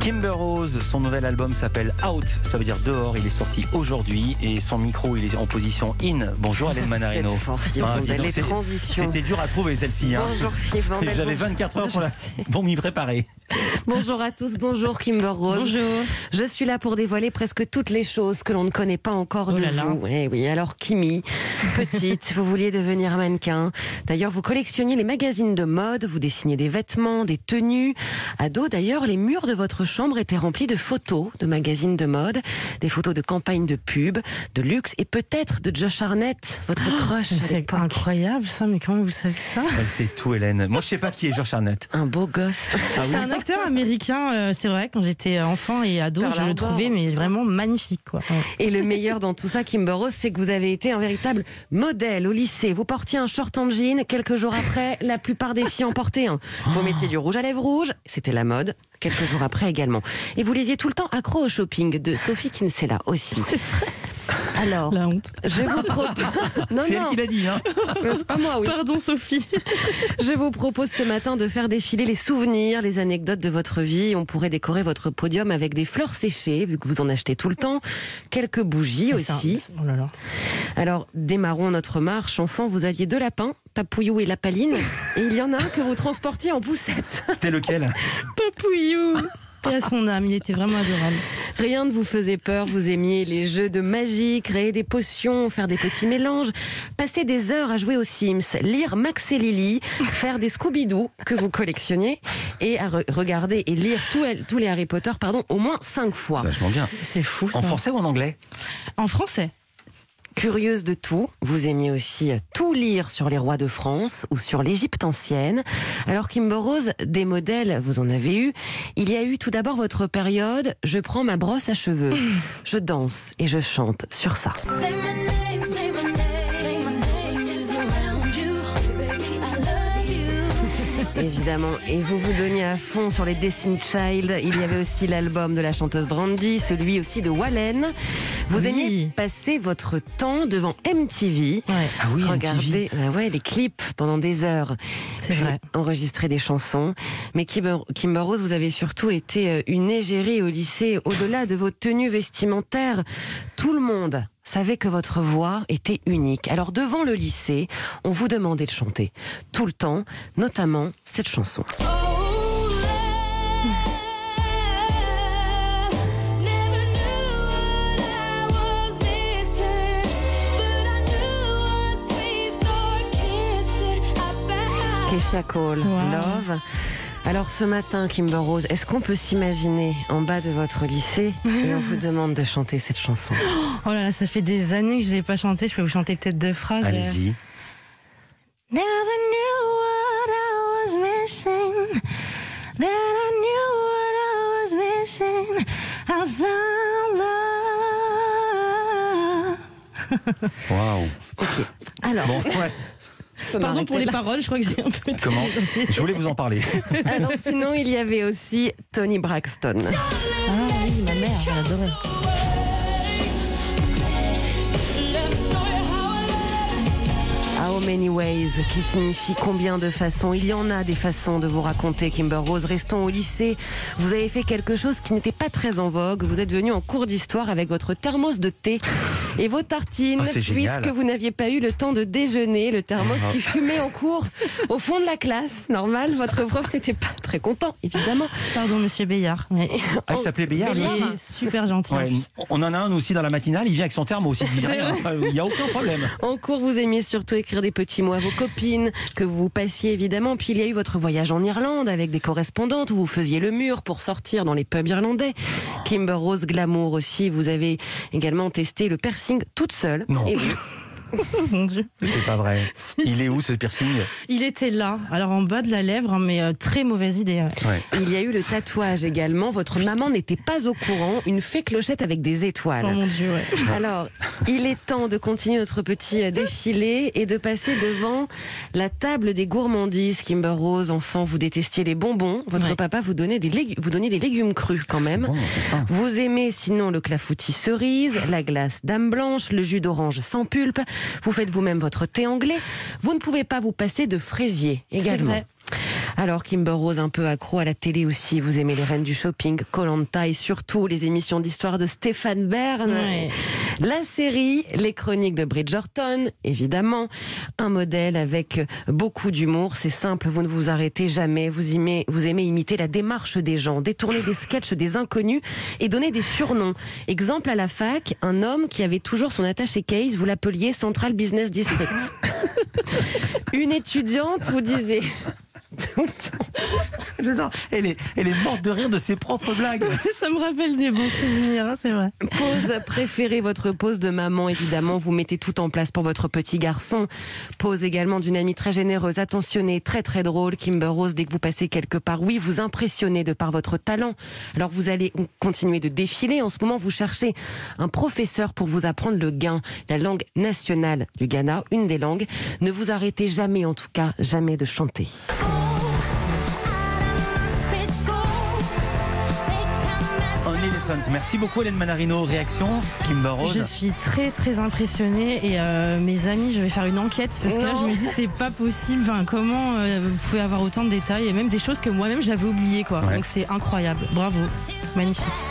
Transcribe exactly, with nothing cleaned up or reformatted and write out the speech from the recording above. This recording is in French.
Kimber Rose, son nouvel album s'appelle Out, ça veut dire dehors, il est sorti aujourd'hui et son micro il est en position in. Bonjour Hélène Manarino. Vous êtes fort, Philippe Ah, Vandel, donc, les c'est- transitions. C'était dur à trouver celle-ci. Hein. Bonjour Philippe Vandel. J'avais bonjour. vingt-quatre heures pour, Je la- sais. pour m'y préparer. Bonjour à tous, bonjour Kimber Rose. Bonjour. Je suis là pour dévoiler presque toutes les choses que l'on ne connaît pas encore Oh de là là. vous. Eh oui, alors Kimi, petite, vous vouliez devenir mannequin. D'ailleurs, vous collectionniez les magazines de mode, vous dessiniez des vêtements, des tenues. Ado, d'ailleurs, les murs de votre chambre étaient remplis de photos de magazines de mode, des photos de campagnes de pub, de luxe et peut-être de Josh Arnett, votre crush à C'est l'époque. incroyable ça, mais comment vous savez ça? Elle sait tout Hélène. Moi je sais pas qui est George Arnett. Un beau gosse. C'est un acteur américain, euh, c'est vrai, quand j'étais enfant et ado, Pearl je le Harbor. trouvais mais vraiment magnifique. Quoi. Ouais. Et le meilleur dans tout ça, Kimber Rose, c'est que vous avez été un véritable modèle au lycée. Vous portiez un short en jean. Quelques jours après, la plupart des filles en portaient un. Vous mettiez du rouge à lèvres rouge. C'était la mode. Quelques jours après également. Et vous lisiez tout le temps Accro au shopping de Sophie Kinsella aussi. Alors, La honte. je vous propose... Non, C'est elle non, qui l'a dit. Hein. c'est pas moi, oui. Pardon Sophie. Je vous propose ce matin de faire défiler les souvenirs, les anecdotes de votre vie. On pourrait décorer votre podium avec des fleurs séchées, vu que vous en achetez tout le temps. Quelques bougies Ça, aussi. oh là là. Alors, démarrons notre marche. Enfant, vous aviez deux lapins, Papouillou et Lapaline, et il y en a un que vous transportiez en poussette. C'était lequel? Papouillou. Paix à son âme, il était vraiment adorable. Rien ne vous faisait peur, vous aimiez les jeux de magie, créer des potions, faire des petits mélanges, passer des heures à jouer aux Sims, lire Max et Lily, faire des Scooby-Doo que vous collectionniez, et à re- regarder et lire tous, tous les Harry Potter pardon, au moins cinq fois. C'est vachement bien. C'est fou ça. En français ou en anglais? En français. Curieuse de tout, vous aimiez aussi tout lire sur les rois de France ou sur l'Égypte ancienne. Alors Kimber Rose, des modèles, vous en avez eu. Il y a eu tout d'abord votre période « Je prends ma brosse à cheveux, je danse et je chante sur ça ». Say my name, say my name, say my name is around you. Baby, I love you. Évidemment, et vous vous donniez à fond sur les Destiny Child. Il y avait aussi l'album de la chanteuse Brandy, celui aussi de Wallen. Vous Oui. aimiez passer votre temps devant M T V. Ouais. Ah oui, Regardez bah ouais, les clips pendant des heures. C'est Puis vrai. enregistrer des chansons. Mais Kimber, Kimber Rose, vous avez surtout été euh, une égérie au lycée. Au-delà de vos tenues vestimentaires, tout le monde savait que votre voix était unique. Alors devant le lycée, on vous demandait de chanter tout le temps, notamment cette chanson. Oh, never knew what I was missing, but I knew once we start kissing, I found. Keisha Cole, Wow. Love. Alors ce matin, Kimber Rose, est-ce qu'on peut s'imaginer en bas de votre lycée et on vous demande de chanter cette chanson? Oh là là, ça fait des années que je ne l'ai pas chanté. Je peux vous chanter peut-être deux phrases. Allez-y. Never knew what I was missing. Then I knew what I was missing. I found love. Waouh. Ok. Alors, Bon, ouais. on peut Pardon m'arrêter pour les là. paroles, je crois que j'ai un peu. Comment? Je voulais vous en parler. Alors sinon, il y avait aussi Tony Braxton. Ah oui, ma mère, elle adorait. How many ways, qui signifie combien de façons. Il y en a des façons de vous raconter, Kimber Rose. Restons au lycée. Vous avez fait quelque chose qui n'était pas très en vogue. Vous êtes venu en cours d'histoire avec votre thermos de thé et vos tartines, Ah, c'est génial. puisque vous n'aviez pas eu le temps de déjeuner. Le thermos Ah. qui fumait en cours au fond de la classe. Normal, votre prof n'était pas très content, évidemment. Pardon, monsieur Béillard. Ouais. Ah, il s'appelait Béillard, lui Il aussi. est super gentil. Ouais, en plus. on en a un aussi dans la matinale, il vient avec son terme aussi. Il dit C'est rien. Il n'y a aucun problème. En cours, vous aimiez surtout écrire des petits mots à vos copines, que vous passiez évidemment. Puis il y a eu votre voyage en Irlande avec des correspondantes où vous faisiez le mur pour sortir dans les pubs irlandais. Kimber Rose Glamour aussi, vous avez également testé le piercing toute seule. Non. Et oui. Oh mon Dieu. C'est pas vrai. Il est où ce piercing? Il était là, alors en bas de la lèvre, mais euh, très mauvaise idée. Ouais. Ouais. Il y a eu le tatouage également. Votre maman n'était pas au courant. Une fée clochette avec des étoiles. Oh mon Dieu, ouais. Alors, il est temps de continuer notre petit euh, défilé et de passer devant la table des gourmandises. Kimber Rose, enfant, vous détestiez les bonbons. Votre Ouais. papa vous donnait des légumes, vous donnait des légumes crus quand même. Bon, c'est ça. Vous aimez sinon le clafoutis cerise, la glace dame blanche, le jus d'orange sans pulpe. Vous faites vous-même votre thé anglais. Vous ne pouvez pas vous passer de fraisier également. vrai. Alors Kimber Rose, un peu accro à la télé aussi, vous aimez les reines du shopping, Koh-Lanta et surtout les émissions d'histoire de Stéphane Bern. Ouais. La série, les chroniques de Bridgerton, évidemment. Un modèle avec beaucoup d'humour, c'est simple, vous ne vous arrêtez jamais. Vous aimez, vous aimez imiter la démarche des gens, détourner des sketchs des inconnus et donner des surnoms. Exemple à la fac, un homme qui avait toujours son attaché case, vous l'appeliez Central Business District. Une étudiante vous disait tout le temps. J'adore. Elle est, elle est morte de rire de ses propres blagues. Ça me rappelle des bons souvenirs, hein, c'est vrai. Pause préférée, votre pause de maman, évidemment, vous mettez tout en place pour votre petit garçon. Pause également d'une amie très généreuse, attentionnée, très très drôle, Kimber Rose, dès que vous passez quelque part. Oui, vous impressionnez de par votre talent. Alors vous allez continuer de défiler. En ce moment, vous cherchez un professeur pour vous apprendre le gain, la langue nationale du Ghana, une des langues. Ne vous arrêtez jamais, en tout cas, jamais de chanter. Only Lessons. Merci beaucoup Hélène Manarino. Réaction, Kimber Rose. Je suis très très impressionnée et euh, mes amis, je vais faire une enquête parce que là je me dis c'est pas possible. Enfin, comment euh, vous pouvez avoir autant de détails et même des choses que moi-même j'avais oubliées quoi. Ouais. Donc c'est incroyable. Bravo, magnifique.